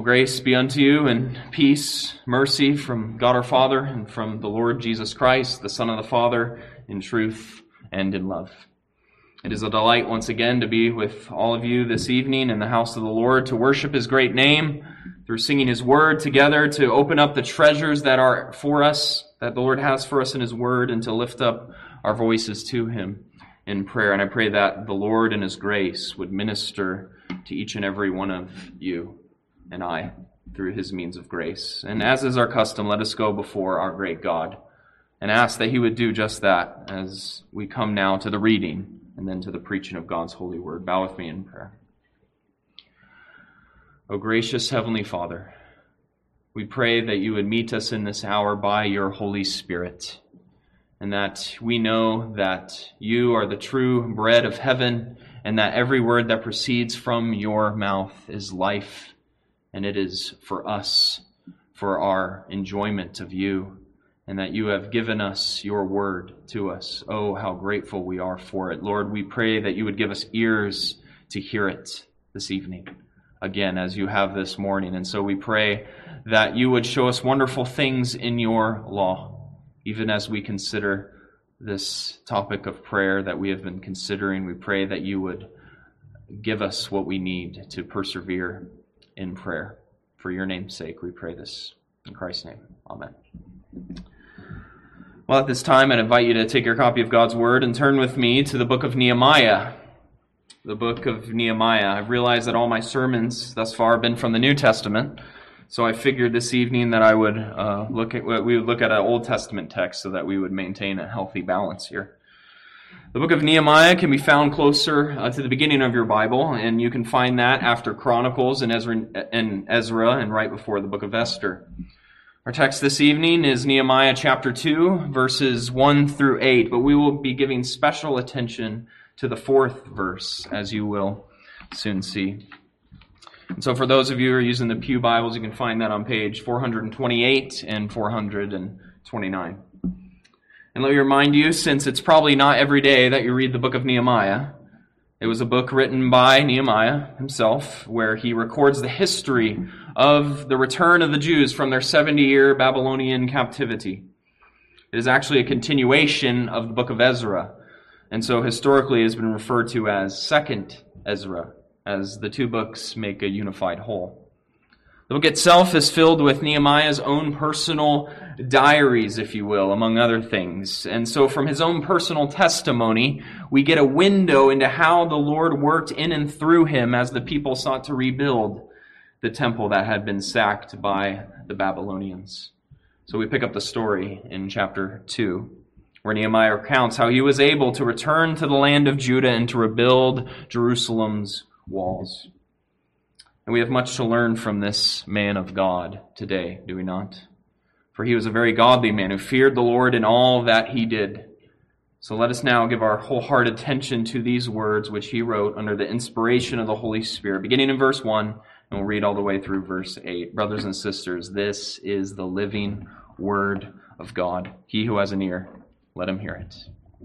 Well, grace be unto you, and peace, mercy from God our Father, and from the Lord Jesus Christ, the Son of the Father, in truth and in love. It is a delight once again to be with all of you this evening in the house of the Lord, to worship His great name, through singing His word together, to open up the treasures that are for us, that the Lord has for us in His word, and to lift up our voices to Him in prayer. And I pray that the Lord in His grace would minister to each and every one of you and I through His means of grace. And as is our custom, let us go before our great God and ask that He would do just that as we come now to the reading and then to the preaching of God's holy word. Bow with me in prayer. O gracious Heavenly Father, we pray that you would meet us in this hour by your Holy Spirit, and that we know that you are the true bread of heaven, and that every word that proceeds from your mouth is life, and it is for us, for our enjoyment of you, and that you have given us your word to us. Oh, how grateful we are for it. Lord, we pray that you would give us ears to hear it this evening, again, as you have this morning. And so we pray that you would show us wonderful things in your law, even as we consider this topic of prayer that we have been considering. We pray that you would give us what we need to persevere in prayer. For your name's sake, we pray this. In Christ's name, amen. Well, at this time, I'd invite you to take your copy of God's Word and turn with me to the book of Nehemiah. The book of Nehemiah. I've realized that all my sermons thus far have been from the New Testament, so I figured this evening that I would we would look at an Old Testament text so that we would maintain a healthy balance here. The book of Nehemiah can be found closer to the beginning of your Bible, and you can find that after Chronicles and Ezra and right before the book of Esther. Our text this evening is Nehemiah chapter 2, verses 1 through 8, but we will be giving special attention to the fourth verse, as you will soon see. And so for those of you who are using the Pew Bibles, you can find that on page 428 and 429. And let me remind you, since it's probably not every day that you read the book of Nehemiah, it was a book written by Nehemiah himself, where he records the history of the return of the Jews from their 70-year Babylonian captivity. It is actually a continuation of the book of Ezra, and so historically it has been referred to as Second Ezra, as the two books make a unified whole. The book itself is filled with Nehemiah's own personal diaries, if you will, among other things. And so from his own personal testimony, we get a window into how the Lord worked in and through him as the people sought to rebuild the temple that had been sacked by the Babylonians. So we pick up the story in chapter 2, where Nehemiah recounts how he was able to return to the land of Judah and to rebuild Jerusalem's walls. And we have much to learn from this man of God today, do we not? For he was a very godly man who feared the Lord in all that he did. So let us now give our wholehearted attention to these words which he wrote under the inspiration of the Holy Spirit, beginning in verse 1, and we'll read all the way through verse 8. Brothers and sisters, this is the living word of God. He who has an ear, let him hear it.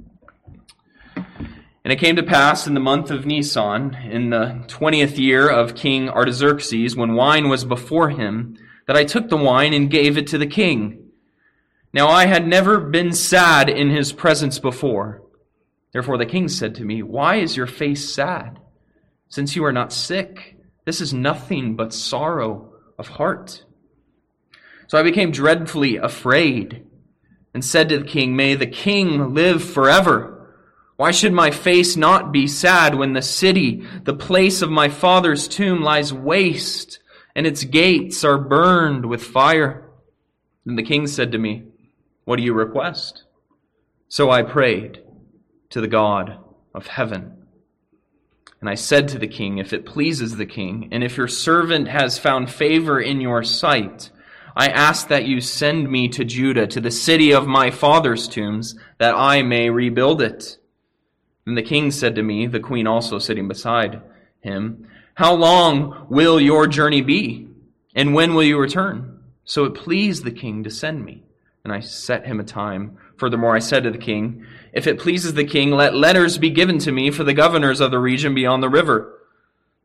And it came to pass in the month of Nisan, in the 20th year of King Artaxerxes, when wine was before him, that I took the wine and gave it to the king. Now I had never been sad in his presence before. Therefore the king said to me, "Why is your face sad? Since you are not sick, this is nothing but sorrow of heart." So I became dreadfully afraid and said to the king, "May the king live forever. Why should my face not be sad when the city, the place of my father's tomb, lies waste and its gates are burned with fire?" And the king said to me, "What do you request?" So I prayed to the God of heaven. And I said to the king, "If it pleases the king, and if your servant has found favor in your sight, I ask that you send me to Judah, to the city of my father's tombs, that I may rebuild it." And the king said to me, the queen also sitting beside him, "How long will your journey be? And when will you return?" So it pleased the king to send me. And I set him a time. Furthermore, I said to the king, "If it pleases the king, let letters be given to me for the governors of the region beyond the river,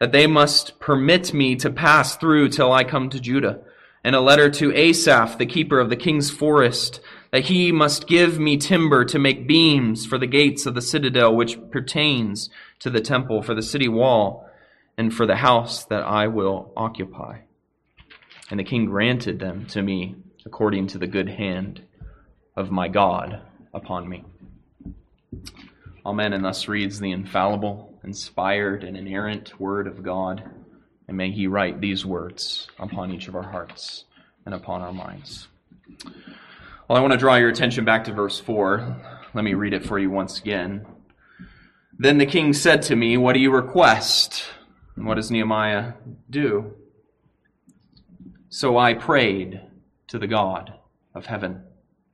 that they must permit me to pass through till I come to Judah, and a letter to Asaph, the keeper of the king's forest, that he must give me timber to make beams for the gates of the citadel, which pertains to the temple, for the city wall, and for the house that I will occupy. And the king granted them to me according to the good hand of my God upon me. Amen. And thus reads the infallible, inspired, and inerrant word of God. And may he write these words upon each of our hearts and upon our minds. Well, I want to draw your attention back to verse 4. Let me read it for you once again. Then the king said to me, "What do you request?" And what does Nehemiah do? So I prayed to the God of heaven.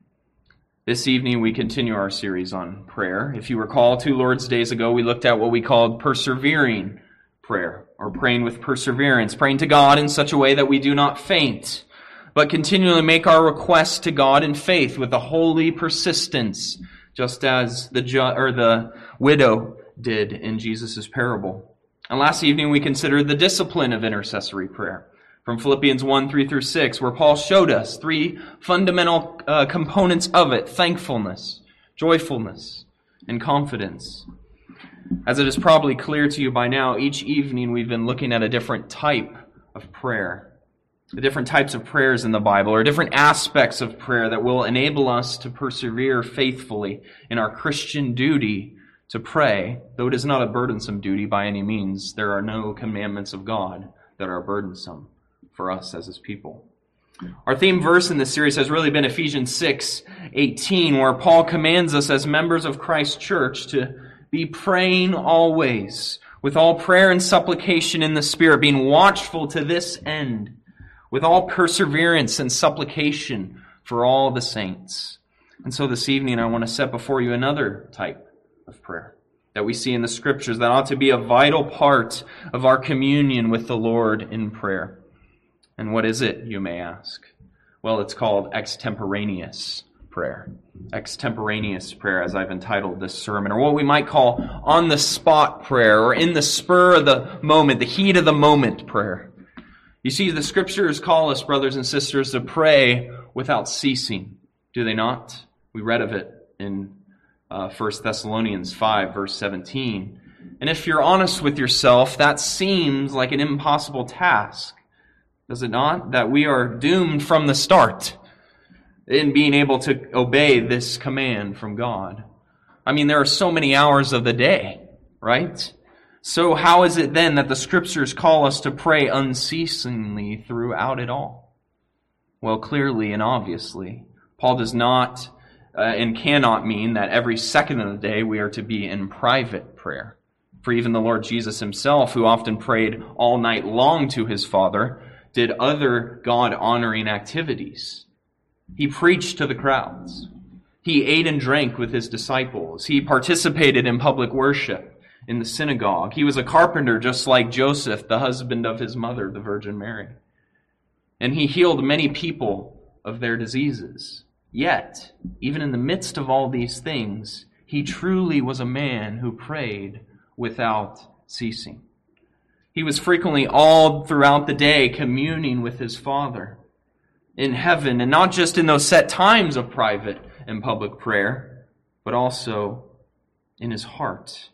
This evening we continue our series on prayer. If you recall, 2 Lord's Days ago, we looked at what we called persevering prayer, or praying with perseverance, praying to God in such a way that we do not faint, but continually make our requests to God in faith with a holy persistence, just as the widow did in Jesus' parable. And last evening we considered the discipline of intercessory prayer from Philippians 1:3-6, where Paul showed us 3 fundamental components of it: thankfulness, joyfulness, and confidence. As it is probably clear to you by now, each evening we've been looking at a different type of prayer, the different types of prayers in the Bible, or different aspects of prayer that will enable us to persevere faithfully in our Christian duty to pray, though it is not a burdensome duty by any means. There are no commandments of God that are burdensome for us as his people. Our theme verse in this series has really been Ephesians 6:18, where Paul commands us as members of Christ's church to be praying always, with all prayer and supplication in the Spirit, being watchful to this end, with all perseverance and supplication for all the saints. And so this evening I want to set before you another type of prayer that we see in the Scriptures that ought to be a vital part of our communion with the Lord in prayer. And what is it, you may ask? Well, it's called extemporaneous prayer. Extemporaneous prayer, as I've entitled this sermon, or what we might call on-the-spot prayer, or in the spur of the moment, the heat of the moment prayer. You see, the Scriptures call us, brothers and sisters, to pray without ceasing, do they not? We read of it in 1 Thessalonians 5, verse 17. And if you're honest with yourself, that seems like an impossible task. Does it not? That we are doomed from the start in being able to obey this command from God. I mean, there are so many hours of the day, right? So how is it then that the Scriptures call us to pray unceasingly throughout it all? Well, clearly and obviously, Paul does not and cannot mean that every second of the day we are to be in private prayer. For even the Lord Jesus himself, who often prayed all night long to his Father, did other God-honoring activities. He preached to the crowds. He ate and drank with his disciples. He participated in public worship in the synagogue. He was a carpenter just like Joseph, the husband of his mother, the Virgin Mary. And he healed many people of their diseases. Yet, even in the midst of all these things, he truly was a man who prayed without ceasing. He was frequently all throughout the day communing with his Father in heaven, and not just in those set times of private and public prayer, but also in his heart.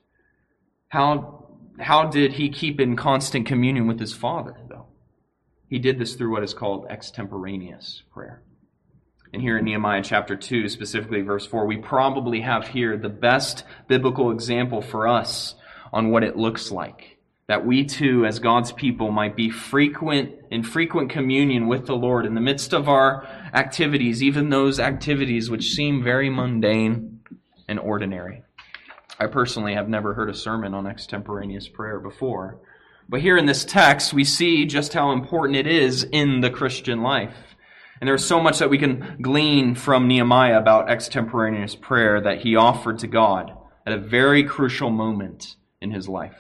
How did he keep in constant communion with his Father, though? He did this through what is called extemporaneous prayer. And here in Nehemiah chapter 2, specifically verse 4, we probably have here the best biblical example for us on what it looks like. That we too, as God's people, might be in frequent communion with the Lord in the midst of our activities, even those activities which seem very mundane and ordinary. I personally have never heard a sermon on extemporaneous prayer before. But here in this text, we see just how important it is in the Christian life. And there's so much that we can glean from Nehemiah about extemporaneous prayer that he offered to God at a very crucial moment in his life.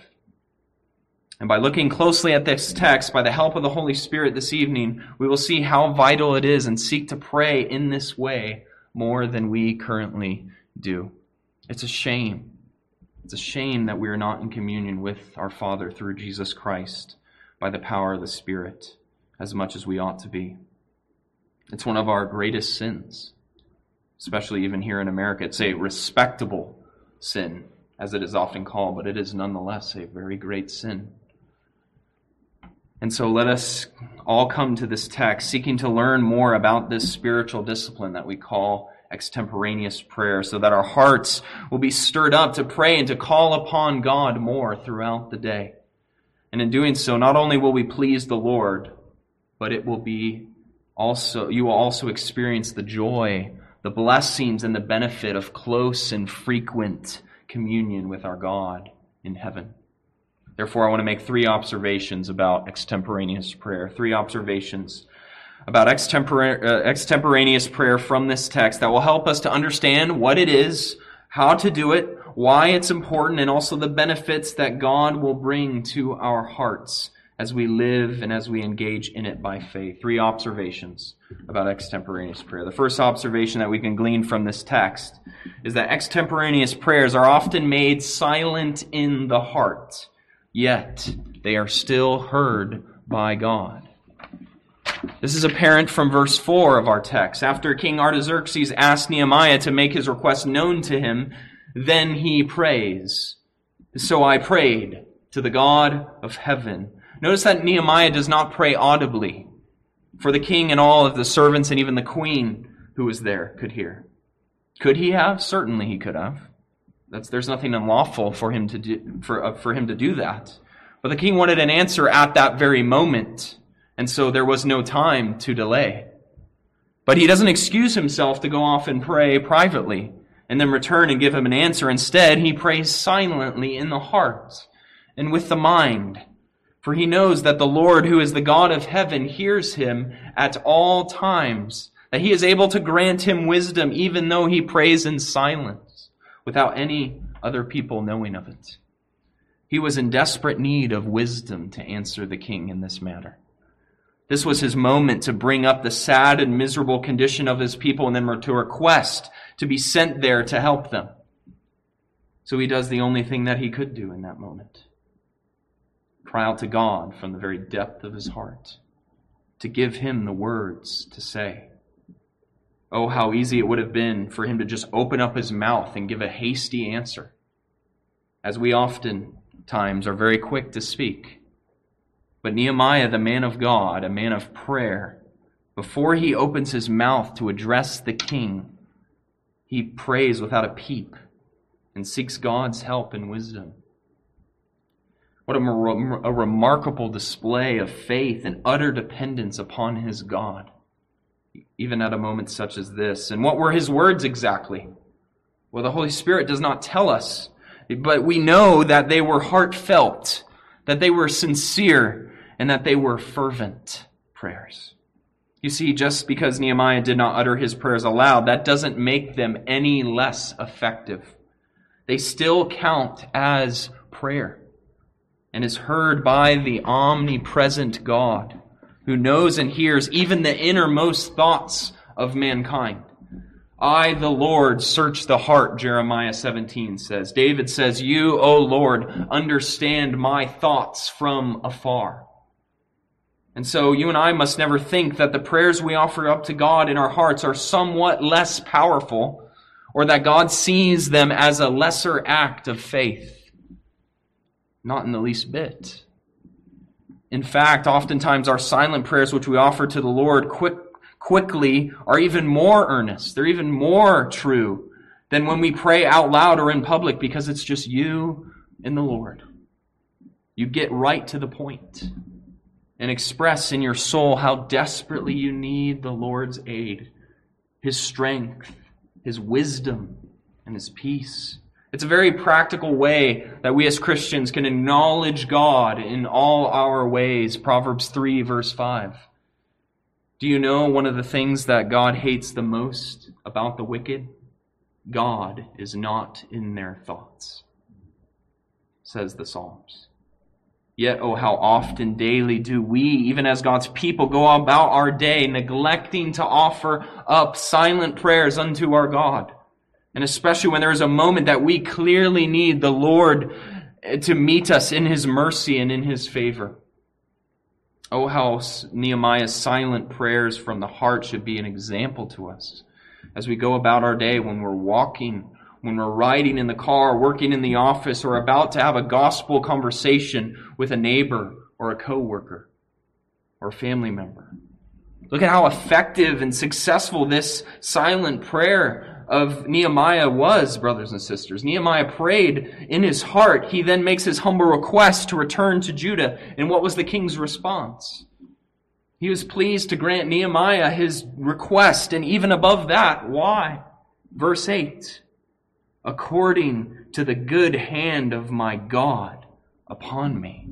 And by looking closely at this text, by the help of the Holy Spirit this evening, we will see how vital it is and seek to pray in this way more than we currently do. It's a shame. It's a shame that we are not in communion with our Father through Jesus Christ by the power of the Spirit as much as we ought to be. It's one of our greatest sins, especially even here in America. It's a respectable sin, as it is often called, but it is nonetheless a very great sin. And so let us all come to this text seeking to learn more about this spiritual discipline that we call extemporaneous prayer, so that our hearts will be stirred up to pray and to call upon God more throughout the day. And in doing so, not only will we please the Lord, but you will also experience the joy, the blessings, and the benefit of close and frequent communion with our God in heaven. Therefore, I want to make 3 observations about extemporaneous prayer. 3 observations about extemporaneous prayer from this text that will help us to understand what it is, how to do it, why it's important, and also the benefits that God will bring to our hearts as we live and as we engage in it by faith. 3 observations about extemporaneous prayer. The first observation that we can glean from this text is that extemporaneous prayers are often made silent in the heart, yet they are still heard by God. This is apparent from verse 4 of our text. After King Artaxerxes asked Nehemiah to make his request known to him, then he prays. So I prayed to the God of heaven. Notice that Nehemiah does not pray audibly, for the king and all of the servants and even the queen who was there could hear. Could he have? Certainly he could have. There's nothing unlawful for him to do that. But the king wanted an answer at that very moment, and so there was no time to delay. But he doesn't excuse himself to go off and pray privately and then return and give him an answer. Instead, he prays silently in the heart and with the mind. For he knows that the Lord, who is the God of heaven, hears him at all times, that he is able to grant him wisdom even though he prays in silence, without any other people knowing of it. He was in desperate need of wisdom to answer the king in this matter. This was his moment to bring up the sad and miserable condition of his people and then to request to be sent there to help them. So he does the only thing that he could do in that moment. Cry out to God from the very depth of his heart to give him the words to say. Oh, how easy it would have been for him to just open up his mouth and give a hasty answer, as we oftentimes are very quick to speak. But Nehemiah, the man of God, a man of prayer, before he opens his mouth to address the king, he prays without a peep and seeks God's help and wisdom. What a remarkable display of faith and utter dependence upon his God, even at a moment such as this. And what were his words exactly? Well, the Holy Spirit does not tell us, but we know that they were heartfelt, that they were sincere, and that they were fervent prayers. You see, just because Nehemiah did not utter his prayers aloud, that doesn't make them any less effective. They still count as prayer and is heard by the omnipresent God, who knows and hears even the innermost thoughts of mankind. I, the Lord, search the heart, Jeremiah 17 says. David says, you, O Lord, understand my thoughts from afar. And so you and I must never think that the prayers we offer up to God in our hearts are somewhat less powerful, or that God sees them as a lesser act of faith. Not in the least bit. In fact, oftentimes our silent prayers which we offer to the Lord quickly are even more earnest. They're even more true than when we pray out loud or in public, because it's just you and the Lord. You get right to the point and express in your soul how desperately you need the Lord's aid, His strength, His wisdom, and His peace. It's a very practical way that we as Christians can acknowledge God in all our ways. Proverbs 3, verse 5. Do you know one of the things that God hates the most about the wicked? God is not in their thoughts, says the Psalms. Yet, oh, how often daily do we, even as God's people, go about our day neglecting to offer up silent prayers unto our God, And especially when there is a moment that we clearly need the Lord to meet us in His mercy and in His favor. Oh, how Nehemiah's silent prayers from the heart should be an example to us as we go about our day, when we're walking, when we're riding in the car, working in the office, or about to have a gospel conversation with a neighbor or a coworker or a family member. Look at how effective and successful this silent prayer of Nehemiah was, brothers and sisters. Nehemiah prayed in his heart. He then makes his humble request to return to Judah. And what was the king's response? He was pleased to grant Nehemiah his request, and even above that. Why? Verse 8, according to the good hand of my God upon me.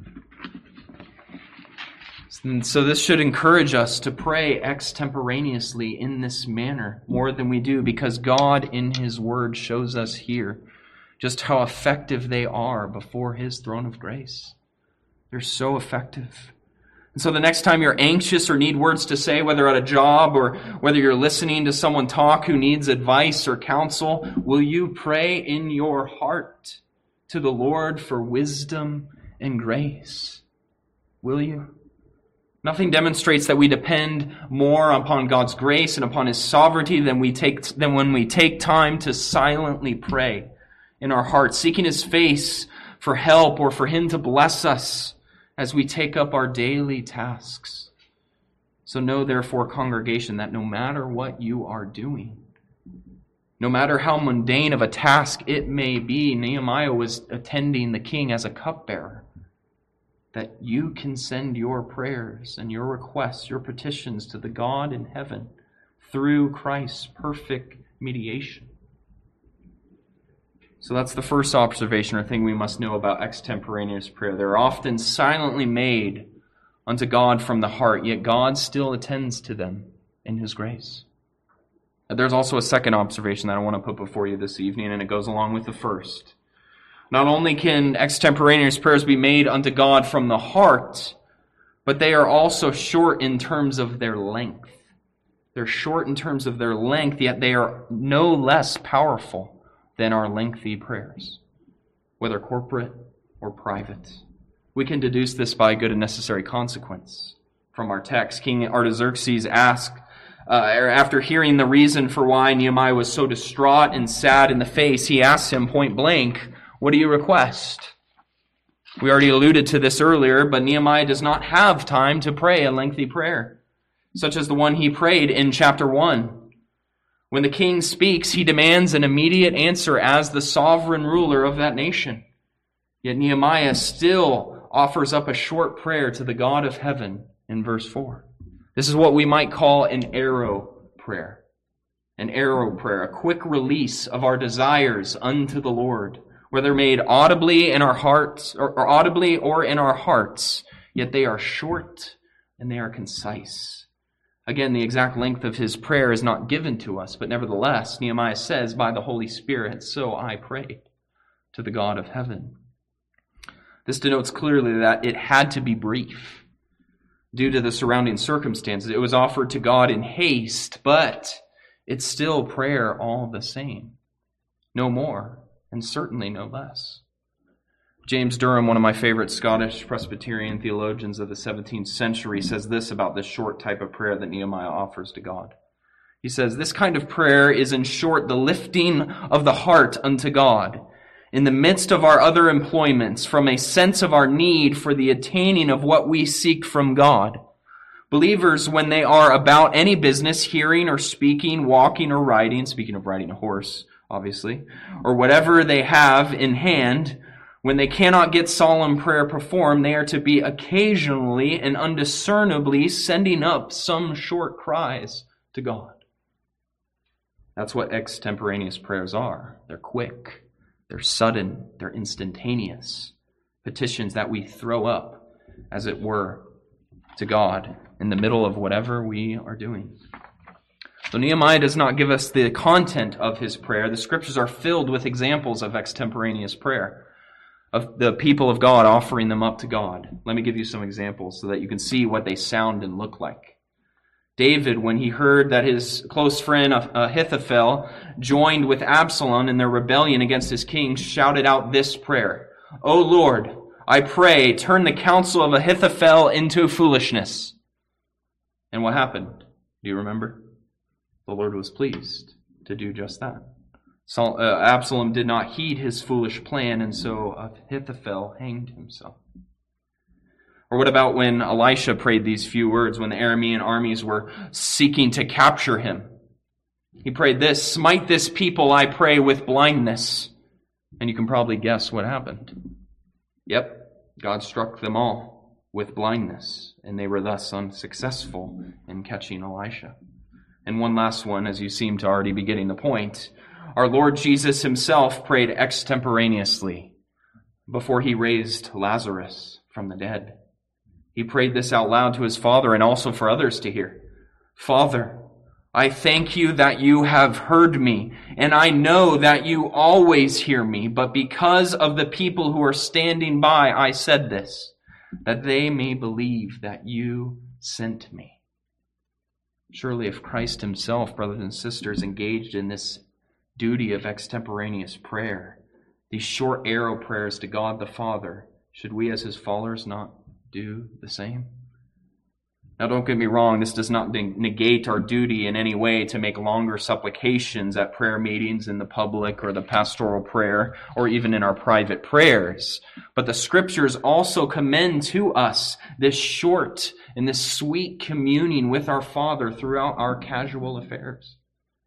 And so this should encourage us to pray extemporaneously in this manner more than we do, because God in His Word shows us here just how effective they are before His throne of grace. They're so effective. And so the next time you're anxious or need words to say, whether at a job or whether you're listening to someone talk who needs advice or counsel, will you pray in your heart to the Lord for wisdom and grace? Will you? Nothing demonstrates that we depend more upon God's grace and upon His sovereignty than when we take time to silently pray in our hearts, seeking His face for help or for Him to bless us as we take up our daily tasks. So know, therefore, congregation, that no matter what you are doing, no matter how mundane of a task it may be, Nehemiah was attending the king as a cupbearer, that you can send your prayers and your requests, your petitions to the God in heaven through Christ's perfect mediation. So that's the first observation or thing we must know about extemporaneous prayer. They're often silently made unto God from the heart, yet God still attends to them in His grace. There's also a second observation that I want to put before you this evening, and it goes along with the first. Not only can extemporaneous prayers be made unto God from the heart, but they are also short in terms of their length. They're short in terms of their length, yet they are no less powerful than our lengthy prayers, whether corporate or private. We can deduce this by a good and necessary consequence from our text. King Artaxerxes asked, after hearing the reason for why Nehemiah was so distraught and sad in the face, he asked him point blank, what do you request? We already alluded to this earlier, but Nehemiah does not have time to pray a lengthy prayer, such as the one he prayed in chapter 1. When the king speaks, he demands an immediate answer as the sovereign ruler of that nation. Yet Nehemiah still offers up a short prayer to the God of heaven in verse 4. This is what we might call an arrow prayer. An arrow prayer, a quick release of our desires unto the Lord, whether made audibly in our hearts or audibly or in our hearts, yet they are short and they are concise. Again, the exact length of his prayer is not given to us, but nevertheless, Nehemiah says, by the Holy Spirit, so I prayed to the God of heaven. This denotes clearly that it had to be brief due to the surrounding circumstances. It was offered to God in haste, but it's still prayer all the same. No more, and certainly no less. James Durham, one of my favorite Scottish Presbyterian theologians of the 17th century, says this about this short type of prayer that Nehemiah offers to God. He says, this kind of prayer is in short the lifting of the heart unto God in the midst of our other employments, from a sense of our need for the attaining of what we seek from God. Believers, when they are about any business, hearing or speaking, walking or riding, speaking of riding a horse, obviously, or whatever they have in hand, when they cannot get solemn prayer performed, they are to be occasionally and undiscernibly sending up some short cries to God. That's what extemporaneous prayers are. They're quick, they're sudden, they're instantaneous. Petitions that we throw up, as it were, to God in the middle of whatever we are doing. So Nehemiah does not give us the content of his prayer. The scriptures are filled with examples of extemporaneous prayer, of the people of God offering them up to God. Let me give you some examples so that you can see what they sound and look like. David, when he heard that his close friend Ahithophel joined with Absalom in their rebellion against his king, shouted out this prayer, "O Lord, I pray, turn the counsel of Ahithophel into foolishness." And what happened? Do you remember? The Lord was pleased to do just that. Absalom did not heed his foolish plan, and so Ahithophel hanged himself. Or what about when Elisha prayed these few words when the Aramean armies were seeking to capture him? He prayed this, "Smite this people, I pray, with blindness." And you can probably guess what happened. Yep, God struck them all with blindness, and they were thus unsuccessful in catching Elisha. And one last one, as you seem to already be getting the point. Our Lord Jesus himself prayed extemporaneously before he raised Lazarus from the dead. He prayed this out loud to his Father and also for others to hear. "Father, I thank you that you have heard me, and I know that you always hear me, but because of the people who are standing by, I said this, that they may believe that you sent me." Surely if Christ himself, brothers and sisters, engaged in this duty of extemporaneous prayer, these short arrow prayers to God the Father, should we as his followers not do the same? Now don't get me wrong, this does not negate our duty in any way to make longer supplications at prayer meetings in the public or the pastoral prayer or even in our private prayers. But the scriptures also commend to us this short and this sweet communing with our Father throughout our casual affairs.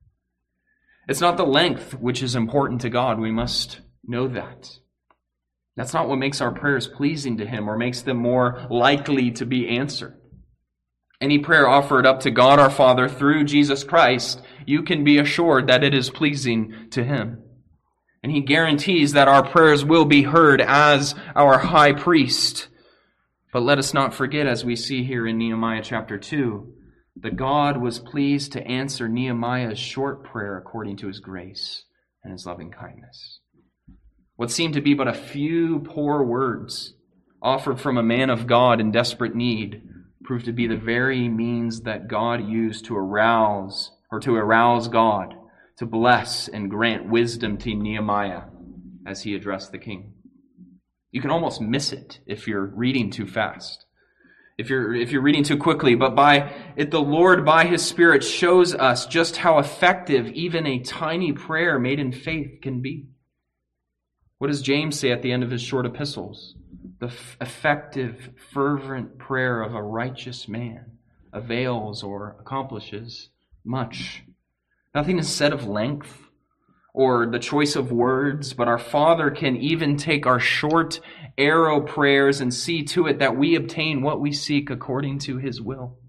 It's not the length which is important to God. We must know that. That's not what makes our prayers pleasing to him or makes them more likely to be answered. Any prayer offered up to God our Father through Jesus Christ, you can be assured that it is pleasing to him. And he guarantees that our prayers will be heard as our high priest. But let us not forget, as we see here in Nehemiah chapter 2, that God was pleased to answer Nehemiah's short prayer according to his grace and his loving kindness. What seemed to be but a few poor words offered from a man of God in desperate need proved to be the very means that God used to arouse God to bless and grant wisdom to Nehemiah as he addressed the king. You can almost miss it if you're reading too fast, if you're reading too quickly, but the Lord by his Spirit shows us just how effective even a tiny prayer made in faith can be. What does James say at the end of his short epistles? The effective, fervent prayer of a righteous man avails or accomplishes much. Nothing is said of length or the choice of words, but our Father can even take our short arrow prayers and see to it that we obtain what we seek according to his will.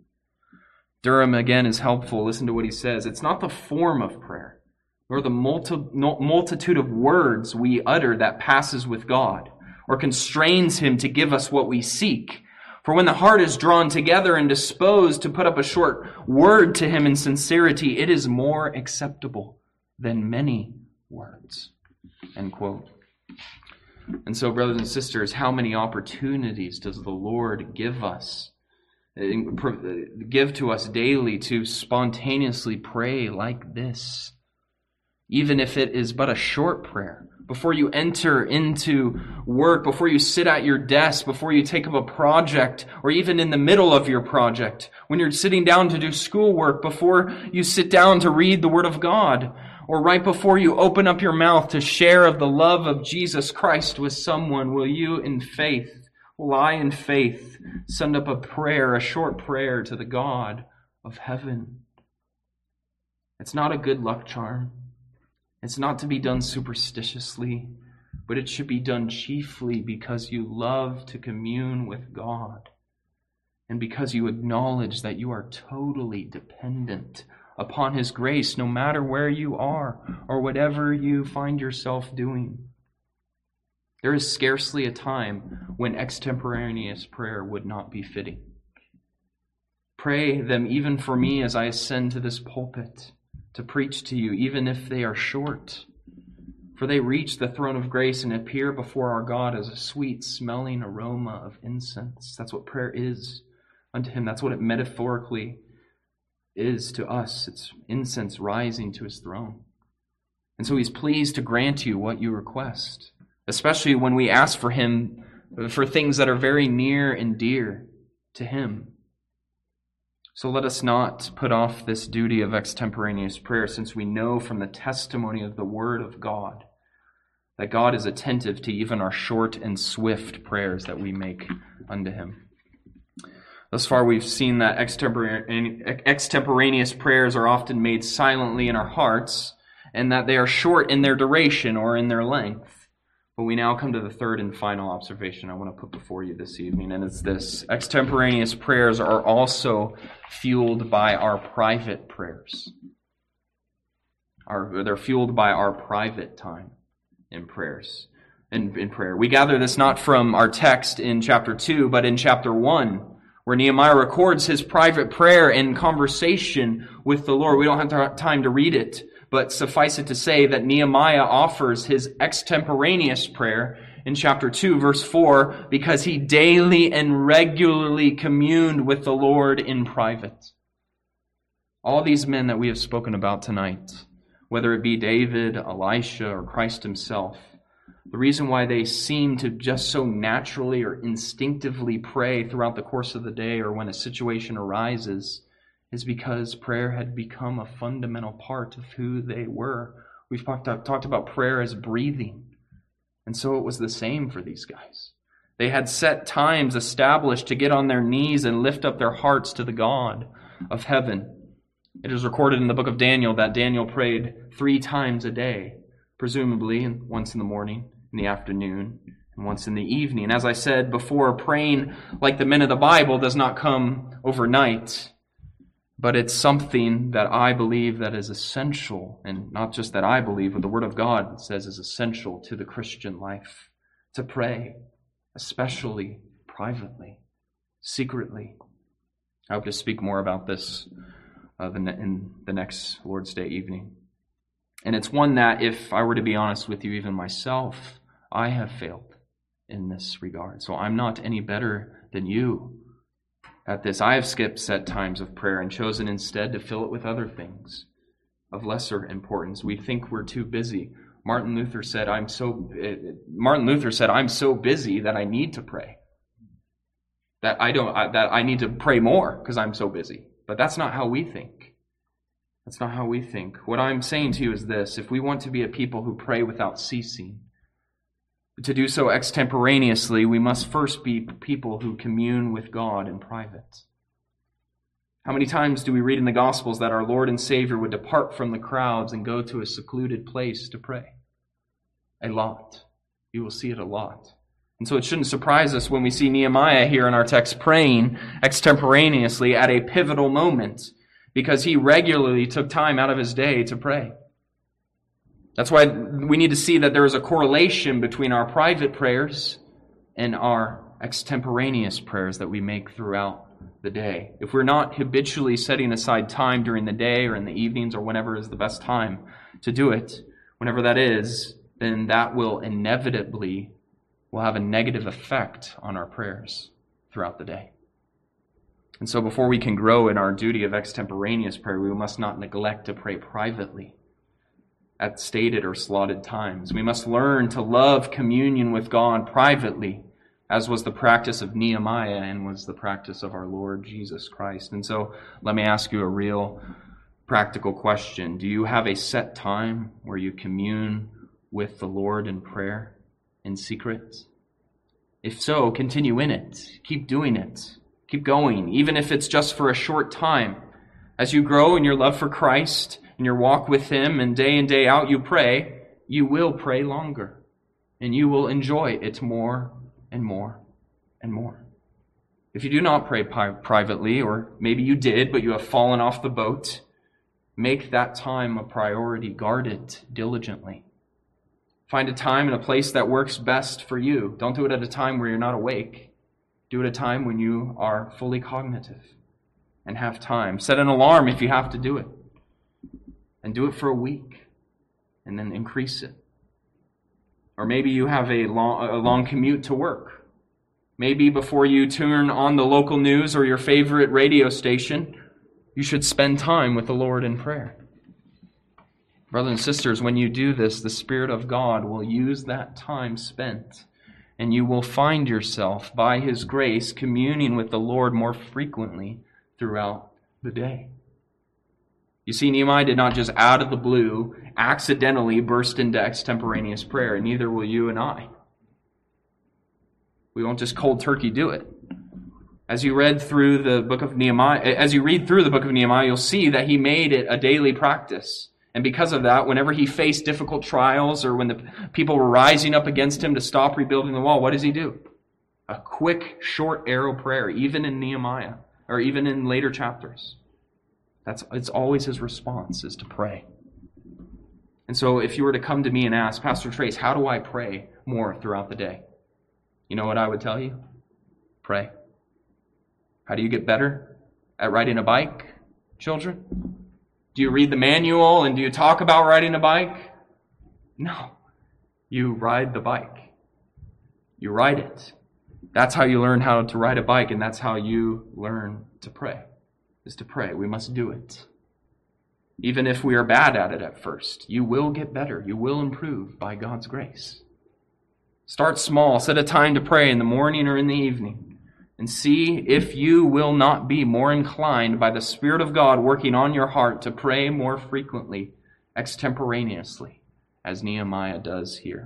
Durham again is helpful. Listen to what he says. It's not the form of prayer, nor the multitude of words we utter that passes with God, or constrains him to give us what we seek. For when the heart is drawn together and disposed to put up a short word to him in sincerity, it is more acceptable than many words. End quote. And so, brothers and sisters, how many opportunities does the Lord give to us daily to spontaneously pray like this? Even if it is but a short prayer. Before you enter into work, before you sit at your desk, before you take up a project, or even in the middle of your project, when you're sitting down to do schoolwork, before you sit down to read the Word of God, or right before you open up your mouth to share of the love of Jesus Christ with someone, will I in faith, send up a prayer, a short prayer to the God of heaven? It's not a good luck charm. It's not to be done superstitiously, but it should be done chiefly because you love to commune with God and because you acknowledge that you are totally dependent upon his grace no matter where you are or whatever you find yourself doing. There is scarcely a time when extemporaneous prayer would not be fitting. Pray them even for me as I ascend to this pulpit to preach to you, even if they are short. For they reach the throne of grace and appear before our God as a sweet-smelling aroma of incense. That's what prayer is unto him. That's what it metaphorically is to us. It's incense rising to his throne. And so he's pleased to grant you what you request, especially when we ask for him for things that are very near and dear to him. So let us not put off this duty of extemporaneous prayer, since we know from the testimony of the Word of God that God is attentive to even our short and swift prayers that we make unto him. Thus far, we've seen that extemporaneous prayers are often made silently in our hearts, and that they are short in their duration or in their length. But we now come to the third and final observation I want to put before you this evening, and it's this. Extemporaneous prayers are also fueled by our private prayers. They're fueled by our private time in prayers. In prayer. We gather this not from our text in chapter 2, but in chapter 1, where Nehemiah records his private prayer and conversation with the Lord. We don't have time to read it, but suffice it to say that Nehemiah offers his extemporaneous prayer in chapter 2, verse 4, because he daily and regularly communed with the Lord in private. All these men that we have spoken about tonight, whether it be David, Elisha, or Christ himself, the reason why they seem to just so naturally or instinctively pray throughout the course of the day or when a situation arises is because prayer had become a fundamental part of who they were. We've talked about prayer as breathing. And so it was the same for these guys. They had set times established to get on their knees and lift up their hearts to the God of heaven. It is recorded in the book of Daniel that Daniel prayed 3 times a day, presumably once in the morning, in the afternoon, and once in the evening. As I said before, praying like the men of the Bible does not come overnight. But it's something that I believe that is essential, and not just that I believe, but the Word of God says is essential to the Christian life, to pray, especially privately, secretly. I hope to speak more about this in the next Lord's Day evening. And it's one that, if I were to be honest with you, even myself, I have failed in this regard. So I'm not any better than you at this. I have skipped set times of prayer and chosen instead to fill it with other things of lesser importance. We think we're too busy. Martin Luther said, I'm so busy that I need to pray. That I need to pray more because I'm so busy. But that's not how we think. That's not how we think. What I'm saying to you is this: if we want to be a people who pray without ceasing, to do so extemporaneously, we must first be people who commune with God in private. How many times do we read in the Gospels that our Lord and Savior would depart from the crowds and go to a secluded place to pray? A lot. You will see it a lot. And so it shouldn't surprise us when we see Nehemiah here in our text praying extemporaneously at a pivotal moment, because he regularly took time out of his day to pray. That's why we need to see that there is a correlation between our private prayers and our extemporaneous prayers that we make throughout the day. If we're not habitually setting aside time during the day or in the evenings or whenever is the best time to do it, whenever that is, then that will inevitably have a negative effect on our prayers throughout the day. And so before we can grow in our duty of extemporaneous prayer, we must not neglect to pray privately at stated or slotted times. We must learn to love communion with God privately, as was the practice of Nehemiah and was the practice of our Lord Jesus Christ. And so let me ask you a real practical question. Do you have a set time where you commune with the Lord in prayer in secret? If so, continue in it. Keep doing it. Keep going, even if it's just for a short time. As you grow in your love for Christ and your walk with Him, and day in, day out you pray, you will pray longer. And you will enjoy it more and more and more. If you do not pray privately, or maybe you did, but you have fallen off the boat, make that time a priority. Guard it diligently. Find a time and a place that works best for you. Don't do it at a time where you're not awake. Do it at a time when you are fully cognitive and have time. Set an alarm if you have to do it. And do it for a week. And then increase it. Or maybe you have a long commute to work. Maybe before you turn on the local news or your favorite radio station, You should spend time with the Lord in prayer. Brothers and sisters, when you do this, the Spirit of God will use that time spent, and you will find yourself, by His grace, communing with the Lord more frequently throughout the day. You see, Nehemiah did not just out of the blue accidentally burst into extemporaneous prayer, and neither will you and I. We won't just cold turkey do it. As you read through the book of Nehemiah, you'll see that he made it a daily practice. And because of that, whenever he faced difficult trials or when the people were rising up against him to stop rebuilding the wall, what does he do? A quick, short arrow prayer, even in Nehemiah, or even in later chapters. It's always his response, is to pray. And so if you were to come to me and ask, Pastor Trace, how do I pray more throughout the day? You know what I would tell you? Pray. How do you get better at riding a bike, children? Do you read the manual and do you talk about riding a bike? No. You ride the bike. You ride it. That's how you learn how to ride a bike, and that's how you learn to pray, is to pray. We must do it. Even if we are bad at it at first, you will get better. You will improve by God's grace. Start small. Set a time to pray in the morning or in the evening. And see if you will not be more inclined by the Spirit of God working on your heart to pray more frequently, extemporaneously, as Nehemiah does here.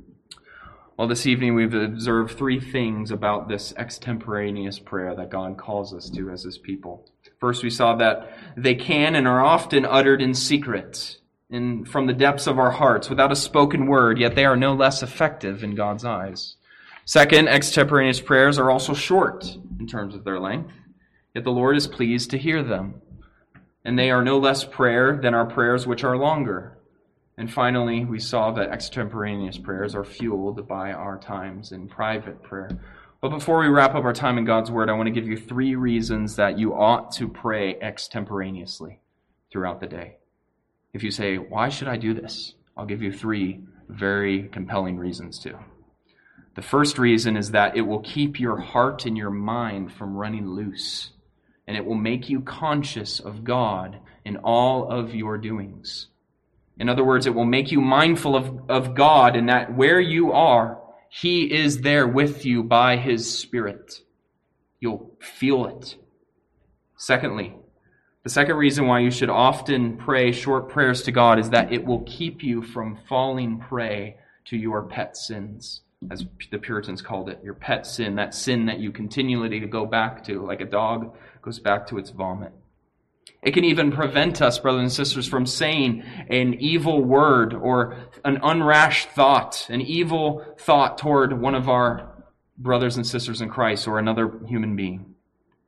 Well, this evening we've observed three things about this extemporaneous prayer that God calls us to as His people. First, we saw that they can and are often uttered in secret, from the depths of our hearts, without a spoken word, yet they are no less effective in God's eyes. Second, extemporaneous prayers are also short in terms of their length, yet the Lord is pleased to hear them. And they are no less prayer than our prayers which are longer. And finally, we saw that extemporaneous prayers are fueled by our times in private prayer. But before we wrap up our time in God's Word, I want to give you three reasons that you ought to pray extemporaneously throughout the day. If you say, why should I do this? I'll give you three very compelling reasons too. The first reason is that it will keep your heart and your mind from running loose, and it will make you conscious of God in all of your doings. In other words, it will make you mindful of God, and that where you are, He is there with you by His Spirit. You'll feel it. Secondly, the second reason why you should often pray short prayers to God is that it will keep you from falling prey to your pet sins, as the Puritans called it, your pet sin, that sin that you continually go back to, like a dog goes back to its vomit. It can even prevent us, brothers and sisters, from saying an evil word or an unrash thought, an evil thought toward one of our brothers and sisters in Christ or another human being.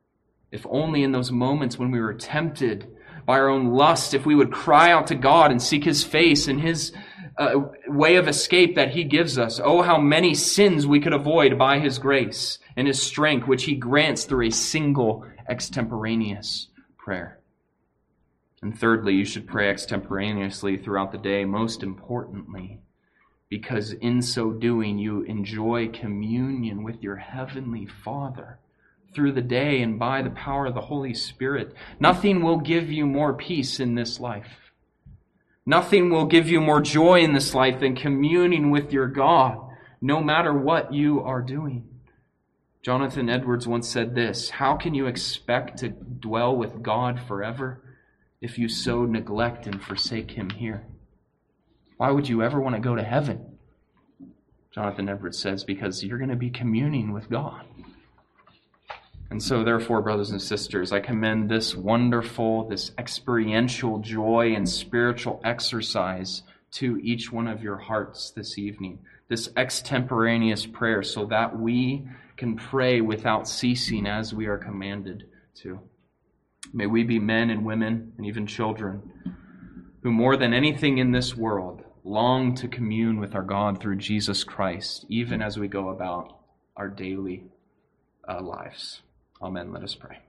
If only in those moments when we were tempted by our own lust, if we would cry out to God and seek His face and His way of escape that He gives us. Oh, how many sins we could avoid by His grace and His strength, which He grants through a single extemporaneous prayer. And thirdly, you should pray extemporaneously throughout the day, most importantly, because in so doing you enjoy communion with your Heavenly Father through the day and by the power of the Holy Spirit. Nothing will give you more peace in this life. Nothing will give you more joy in this life than communing with your God, no matter what you are doing. Jonathan Edwards once said this, how can you expect to dwell with God forever if you so neglect and forsake Him here? Why would you ever want to go to heaven? Jonathan Edwards says, because you're going to be communing with God. And so, therefore, brothers and sisters, I commend this wonderful, this experiential joy and spiritual exercise to each one of your hearts this evening. This extemporaneous prayer, so that we can pray without ceasing as we are commanded to. May we be men and women and even children who more than anything in this world long to commune with our God through Jesus Christ, even as we go about our daily lives. Amen. Let us pray.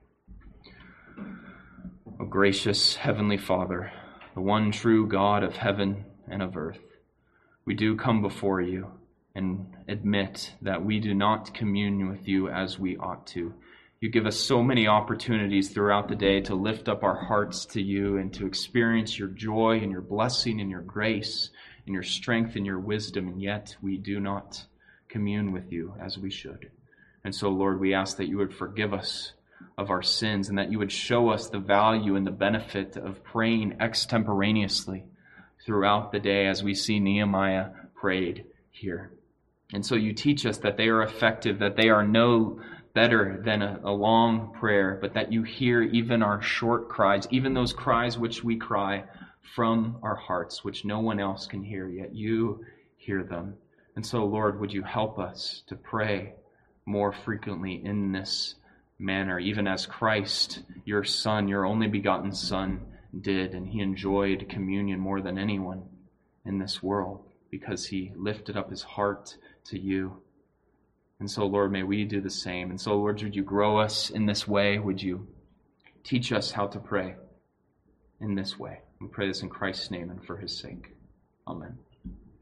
O gracious Heavenly Father, the one true God of heaven and of earth, we do come before you and admit that we do not commune with you as we ought to. You give us so many opportunities throughout the day to lift up our hearts to you and to experience your joy and your blessing and your grace and your strength and your wisdom, and yet we do not commune with you as we should. And so, Lord, we ask that you would forgive us of our sins and that you would show us the value and the benefit of praying extemporaneously throughout the day as we see Nehemiah prayed here. And so you teach us that they are effective, that they are no better than a long prayer, but that you hear even our short cries, even those cries which we cry from our hearts, which no one else can hear, yet you hear them. And so, Lord, would you help us to pray more frequently in this manner, even as Christ, your Son, your only begotten Son, did, and he enjoyed communion more than anyone in this world because he lifted up his heart to you. And so, Lord, may we do the same. And so, Lord, would you grow us in this way? Would you teach us how to pray in this way? We pray this in Christ's name and for his sake. Amen.